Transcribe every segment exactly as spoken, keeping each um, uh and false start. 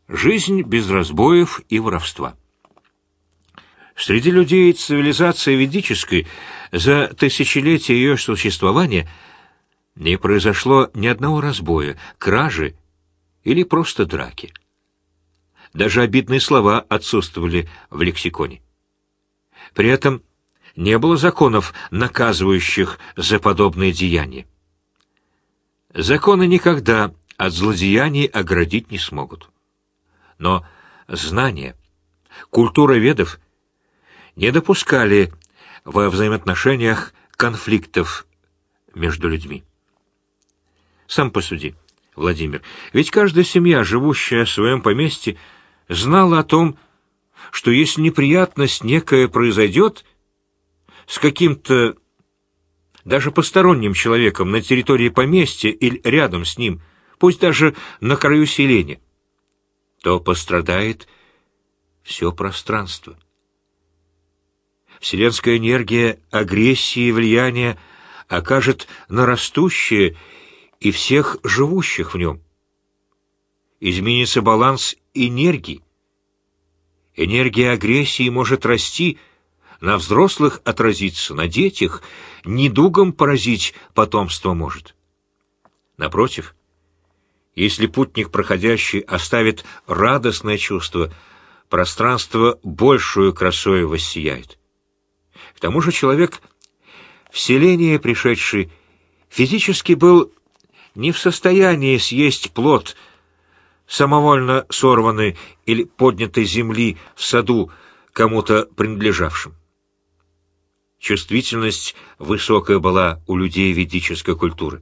Жизнь без разбоев и воровства. Среди людей цивилизации ведической за тысячелетия ее существования не произошло ни одного разбоя, кражи или просто драки. Даже обидные слова отсутствовали в лексиконе. При этом не было законов, наказывающих за подобные деяния. Законы никогда от злодеяний оградить не смогут. Но знания, культура ведов не допускали во взаимоотношениях конфликтов между людьми. Сам посуди, Владимир, ведь каждая семья, живущая в своем поместье, знала о том, что если неприятность некая произойдет с каким-то даже посторонним человеком на территории поместья или рядом с ним, пусть даже на краю селения, то пострадает все пространство. Вселенская энергия агрессии и влияния окажет на растущее и всех живущих в нем. Изменится баланс энергий. Энергия агрессии может расти, на взрослых отразиться, на детях недугом поразить потомство может. Напротив, если путник проходящий оставит радостное чувство, пространство большую красою воссияет. К тому же человек, в селение пришедший, физически был не в состоянии съесть плод, самовольно сорванный или поднятой земли в саду, кому-то принадлежавшим. Чувствительность высокая была у людей ведической культуры.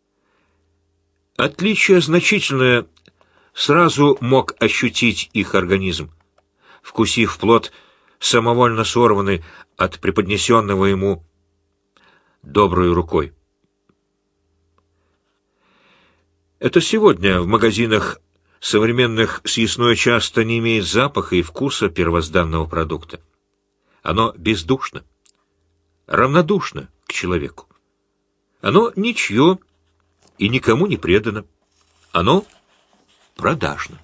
Отличие значительное сразу мог ощутить их организм, вкусив плод, самовольно сорванный от преподнесенного ему доброй рукой. Это сегодня в магазинах современных съестное часто не имеет запаха и вкуса первозданного продукта. Оно бездушно, равнодушно к человеку. Оно ничье и никому не предано. Оно продажно.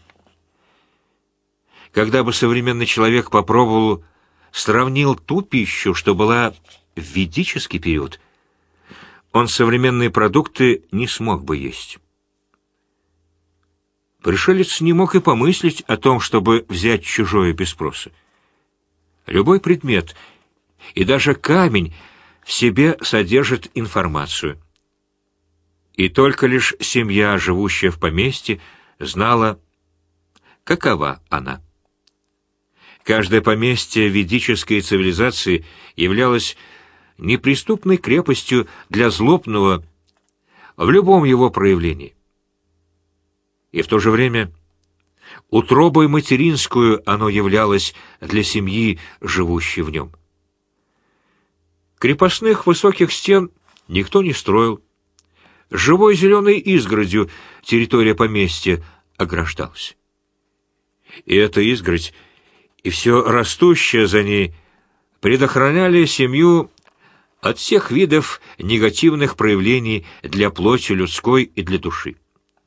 Когда бы современный человек попробовал, сравнил ту пищу, что была в ведический период, он современные продукты не смог бы есть. Пришелец не мог и помыслить о том, чтобы взять чужое без спроса. Любой предмет, и даже камень, в себе содержит информацию. И только лишь семья, живущая в поместье, знала, какова она. Каждое поместье ведической цивилизации являлось неприступной крепостью для злобного в любом его проявлении. И в то же время утробой материнскую оно являлось для семьи, живущей в нем. Крепостных высоких стен никто не строил. Живой зеленой изгородью территория поместья ограждалась. И эта изгородь, и все растущее за ней предохраняли семью от всех видов негативных проявлений для плоти людской и для души.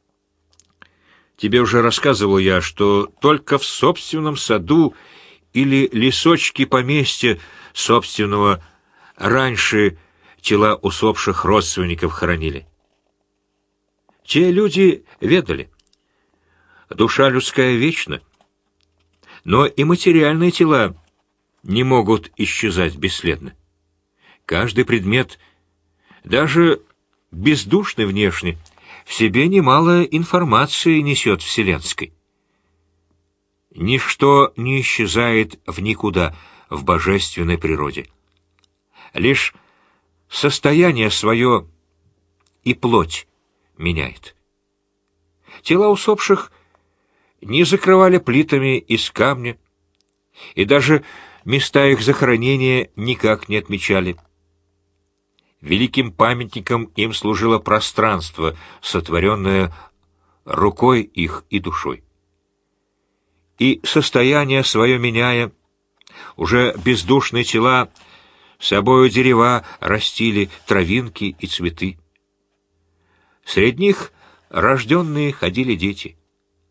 Тебе уже рассказывал я, что только в собственном саду или лесочке поместья собственного раньше тела усопших родственников хоронили. Те люди ведали. Душа людская вечна, но и материальные тела не могут исчезать бесследно. Каждый предмет, даже бездушный внешне, в себе немало информации несет вселенской. Ничто не исчезает в никуда в божественной природе. Лишь состояние свое и плоть меняет. Тела усопших не закрывали плитами из камня, и даже места их захоронения никак не отмечали. Великим памятником им служило пространство, сотворенное рукой их и душой. И состояние свое меняя, уже бездушные тела собою дерева растили, травинки и цветы. Среди них рожденные ходили дети.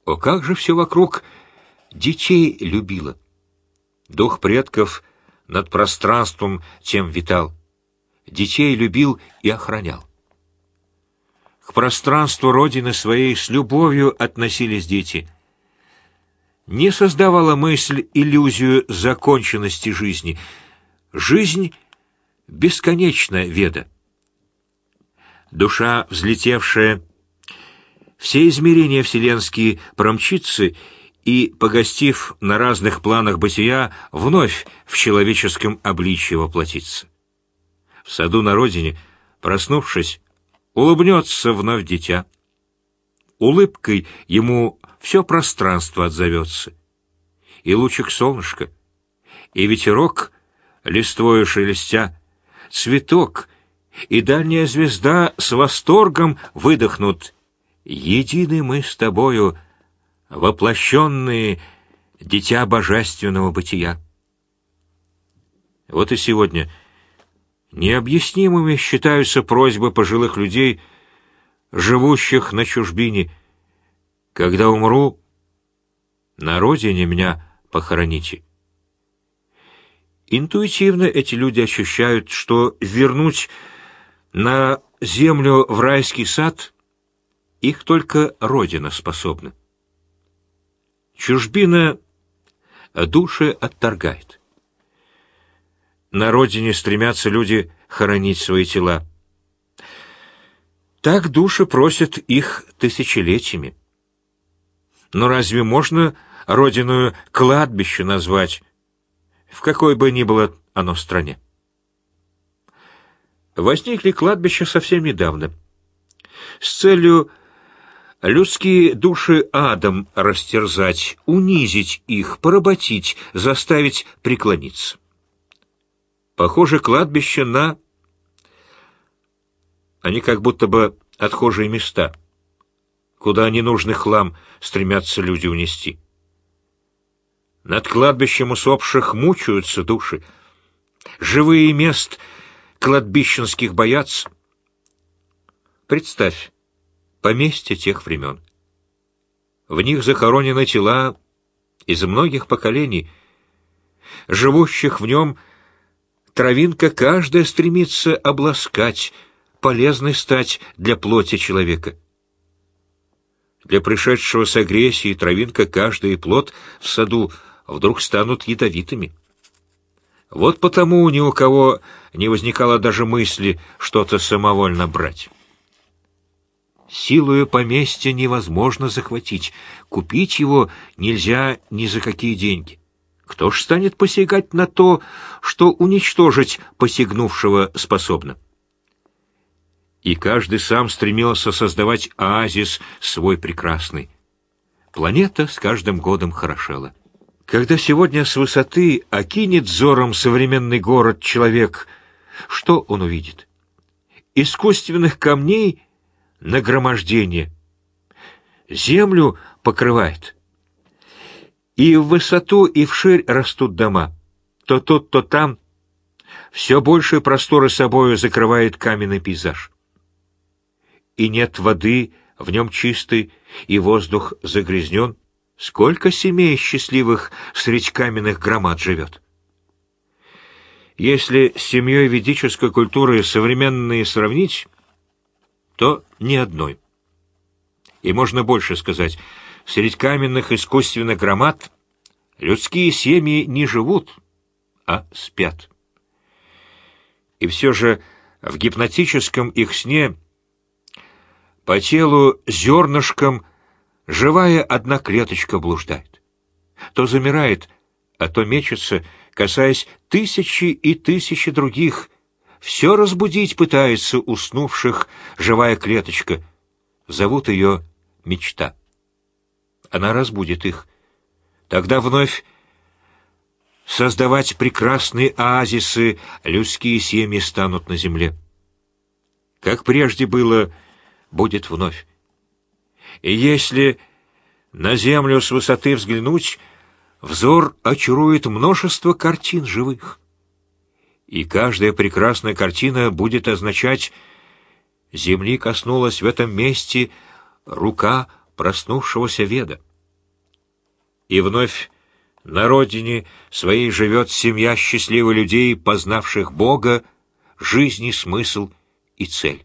О, как же все вокруг детей любило! Дух предков над пространством тем витал, детей любил и охранял. К пространству Родины своей с любовью относились дети. Не создавала мысль иллюзию законченности жизни. Жизнь бесконечна, Веда. Душа, взлетевшая, все измерения вселенские промчится и, погостив на разных планах бытия, вновь в человеческом обличье воплотится. В саду на родине, проснувшись, улыбнется вновь дитя. Улыбкой ему все пространство отзовется. И лучик солнышка, и ветерок, листвою шелестя, цветок и дальняя звезда с восторгом выдохнут: едины мы с тобою, воплощенные дитя божественного бытия. Вот и сегодня необъяснимыми считаются просьбы пожилых людей, живущих на чужбине: когда умру, на родине меня похороните. Интуитивно эти люди ощущают, что вернуть на землю в райский сад их только Родина способна. Чужбина души отторгает. На родине стремятся люди хоронить свои тела. Так души просят их тысячелетиями. Но разве можно родину кладбище назвать, в какой бы ни было оно стране? Возникли кладбища совсем недавно, с целью людские души адом растерзать, унизить их, поработить, заставить преклониться. Похоже, кладбище на... Они как будто бы отхожие места, куда ненужный хлам стремятся люди унести. Над кладбищем усопших мучаются души. Живые мест кладбищенских боятся. Представь поместье тех времен. В них захоронены тела из многих поколений. Живущих в нем травинка каждая стремится обласкать, полезной стать для плоти человека. Для пришедшего с агрессией травинка каждый плод в саду вдруг станут ядовитыми. Вот потому ни у кого не возникало даже мысли что-то самовольно брать. Силою поместья невозможно захватить, купить его нельзя ни за какие деньги. Кто ж станет посягать на то, что уничтожить посягнувшего способно? И каждый сам стремился создавать оазис свой прекрасный. Планета с каждым годом хорошела. Когда сегодня с высоты окинет взором современный город человек, что он увидит? Искусственных камней нагромождение. Землю покрывает. И в высоту, и вширь растут дома. То тут, то там. Все большие просторы собою закрывает каменный пейзаж. И нет воды, в нем чистый, и воздух загрязнен. Сколько семей счастливых средь каменных громад живет? Если с семьей ведической культуры современные сравнить, то ни одной. И можно больше сказать, средь каменных искусственных громад людские семьи не живут, а спят. И все же в гипнотическом их сне по телу зернышком живая одна клеточка блуждает. То замирает, а то мечется, касаясь тысячи и тысячи других. Все разбудить пытается уснувших живая клеточка. Зовут ее мечта. Она разбудит их. Тогда вновь создавать прекрасные оазисы людские семьи станут на земле. Как прежде было, будет вновь. И если на землю с высоты взглянуть, взор очарует множество картин живых. И каждая прекрасная картина будет означать: земли коснулась в этом месте рука проснувшегося Веда. и вновь на родине своей живет семья счастливых людей, познавших Бога, жизни смысл и цель.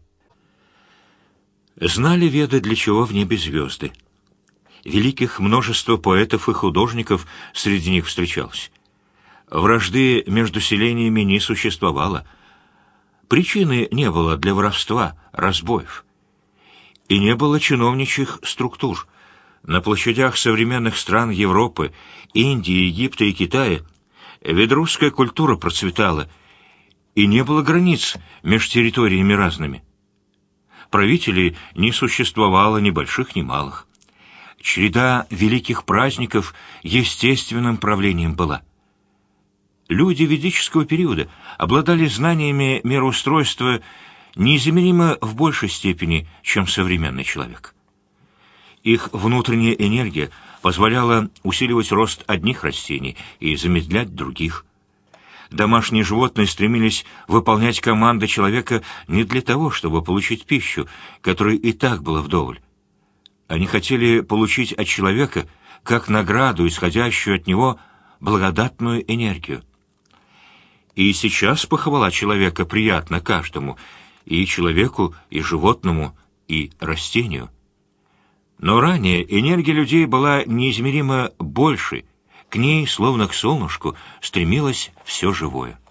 Знали веды, для чего в небе звезды. Великих множество поэтов и художников среди них встречалось. Вражды между селениями не существовало. Причины не было для воровства, разбоев. И не было чиновничьих структур. На площадях современных стран Европы, Индии, Египта и Китая ведрусская культура процветала, и не было границ между территориями разными. Правителей не существовало ни больших, ни малых. Череда великих праздников естественным правлением была. Люди ведического периода обладали знаниями мироустройства неизмеримо в большей степени, чем современный человек. Их внутренняя энергия позволяла усиливать рост одних растений и замедлять других. Домашние животные стремились выполнять команды человека не для того, чтобы получить пищу, которой и так было вдоволь. Они хотели получить от человека, как награду, исходящую от него, благодатную энергию. И сейчас похвала человека приятна каждому, и человеку, и животному, и растению. Но ранее энергия людей была неизмеримо больше, к ней, словно к солнышку, стремилось все живое.